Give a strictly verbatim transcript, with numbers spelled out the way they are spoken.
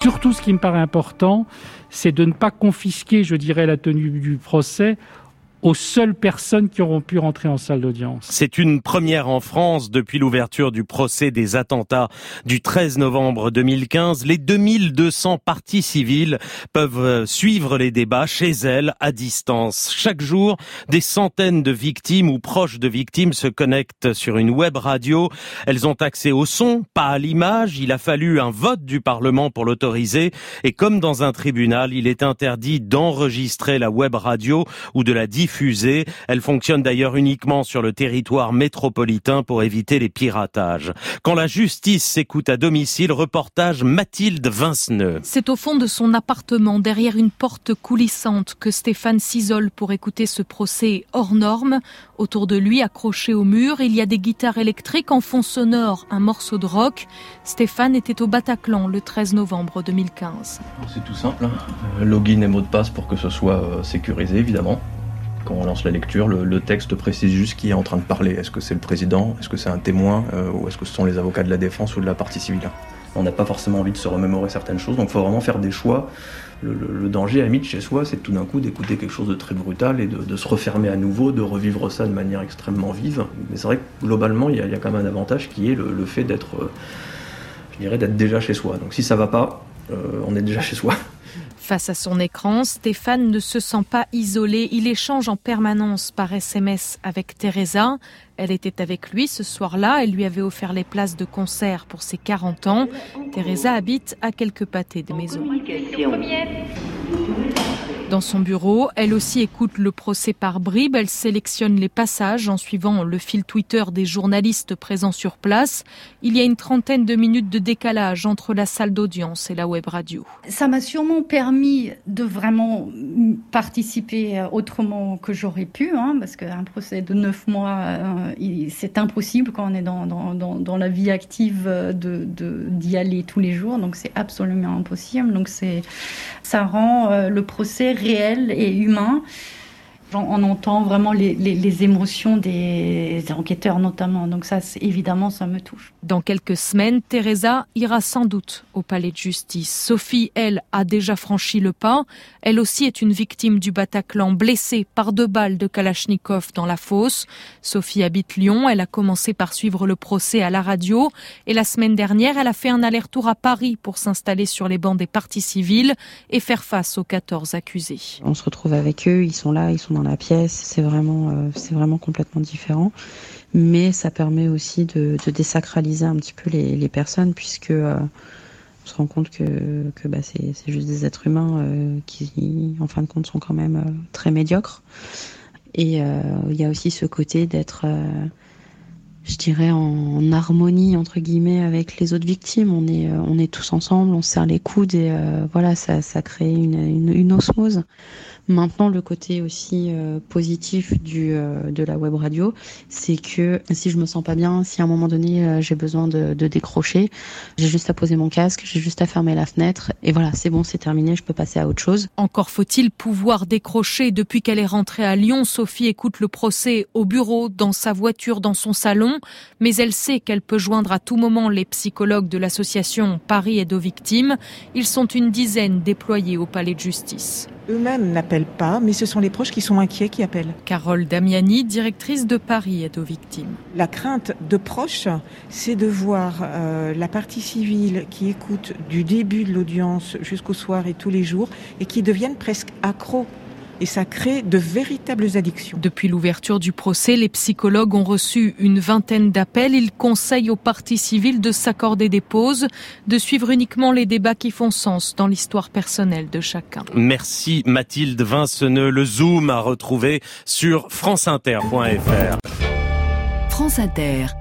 Surtout, ce qui me paraît important, c'est de ne pas confisquer, je dirais, la tenue du procès aux seules personnes qui auront pu rentrer en salle d'audience. C'est une première en France depuis l'ouverture du procès des attentats du treize novembre deux mille quinze. Les deux mille deux cents parties civiles peuvent suivre les débats chez elles à distance. Chaque jour, des centaines de victimes ou proches de victimes se connectent sur une web radio. Elles ont accès au son, pas à l'image. Il a fallu un vote du Parlement pour l'autoriser. Et comme dans un tribunal, il est interdit d'enregistrer la web radio ou de la diffuser. Fusée. Elle fonctionne d'ailleurs uniquement sur le territoire métropolitain pour éviter les piratages. Quand la justice s'écoute à domicile, reportage Mathilde Vinceneux. C'est au fond de son appartement, derrière une porte coulissante, que Stéphane s'isole pour écouter ce procès hors norme. Autour de lui, accroché au mur, il y a des guitares électriques, en fond sonore, un morceau de rock. Stéphane était au Bataclan le treize novembre deux mille quinze. C'est tout simple, hein. Login et mot de passe pour que ce soit sécurisé, évidemment. Quand on lance la lecture, le, le texte précise juste qui est en train de parler. Est-ce que c'est le président ? Est-ce que c'est un témoin ? euh, Ou est-ce que ce sont les avocats de la défense ou de la partie civile ? On n'a pas forcément envie de se remémorer certaines choses, donc il faut vraiment faire des choix. Le, le, le danger à la limite chez soi, c'est tout d'un coup d'écouter quelque chose de très brutal et de, de se refermer à nouveau, de revivre ça de manière extrêmement vive. Mais c'est vrai que globalement, il y a, il y a quand même un avantage qui est le, le fait d'être, euh, je dirais, d'être déjà chez soi. Donc si ça va pas, euh, on est déjà chez soi. Face à son écran, Stéphane ne se sent pas isolé. Il échange en permanence par S M S avec Teresa. Elle était avec lui ce soir-là. Elle lui avait offert les places de concert pour ses quarante ans. Teresa habite à quelques pâtés de maison. Dans son bureau, elle aussi écoute le procès par bribes. Elle sélectionne les passages en suivant le fil Twitter des journalistes présents sur place. Il y a une trentaine de minutes de décalage entre la salle d'audience et la web radio. Ça m'a sûrement permis de vraiment participer autrement que j'aurais pu, hein, parce qu'un procès de neuf mois, euh, c'est impossible quand on est dans, dans, dans, dans la vie active de, de, d'y aller tous les jours. Donc c'est absolument impossible. Donc c'est, ça rend euh, le procès réel et humain. On entend vraiment les, les, les émotions des enquêteurs notamment. Donc ça, évidemment, ça me touche. Dans quelques semaines, Teresa ira sans doute au palais de justice. Sophie, elle, a déjà franchi le pas. Elle aussi est une victime du Bataclan, blessée par deux balles de Kalachnikov dans la fosse. Sophie habite Lyon. Elle a commencé par suivre le procès à la radio. Et la semaine dernière, elle a fait un aller-retour à Paris pour s'installer sur les bancs des parties civiles et faire face aux quatorze accusés. On se retrouve avec eux, ils sont là, ils sont dans la pièce, c'est vraiment, euh, c'est vraiment complètement différent. Mais ça permet aussi de, de désacraliser un petit peu les, les personnes, puisque euh, on se rend compte que, que bah, c'est, c'est juste des êtres humains euh, qui, en fin de compte, sont quand même euh, très médiocres. Et il euh, y a aussi ce côté d'être, euh, je dirais, en, en harmonie, entre guillemets, avec les autres victimes. On est, euh, on est tous ensemble, on se serre les coudes et euh, voilà, ça, ça crée une, une, une osmose. Maintenant, le côté aussi euh, positif du, euh, de la web radio, c'est que si je me sens pas bien, si à un moment donné euh, j'ai besoin de, de décrocher, j'ai juste à poser mon casque, j'ai juste à fermer la fenêtre et voilà, c'est bon, c'est terminé, je peux passer à autre chose. Encore faut-il pouvoir décrocher. Depuis qu'elle est rentrée à Lyon, Sophie écoute le procès au bureau, dans sa voiture, dans son salon, mais elle sait qu'elle peut joindre à tout moment les psychologues de l'association Paris Aide aux victimes. Ils sont une dizaine déployés au palais de justice. Eux-mêmes n'appellent pas, mais ce sont les proches qui sont inquiets qui appellent. Carole Damiani, directrice de Paris Aide aux victimes. La crainte de proches, c'est de voir euh, la partie civile qui écoute du début de l'audience jusqu'au soir et tous les jours et qui deviennent presque accros. Et ça crée de véritables addictions. Depuis l'ouverture du procès, les psychologues ont reçu une vingtaine d'appels. Ils conseillent aux parties civiles de s'accorder des pauses, de suivre uniquement les débats qui font sens dans l'histoire personnelle de chacun. Merci Mathilde Vinceneux. Le Zoom à retrouver sur franceinter point f r. France Inter.